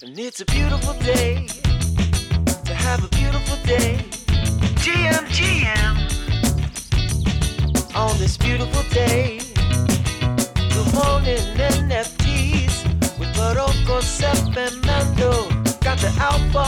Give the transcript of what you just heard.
And it's a beautiful day to have a beautiful day. GM on this beautiful day. Good morning NFTs with Morocco, Sep and Mando. Got the Alpha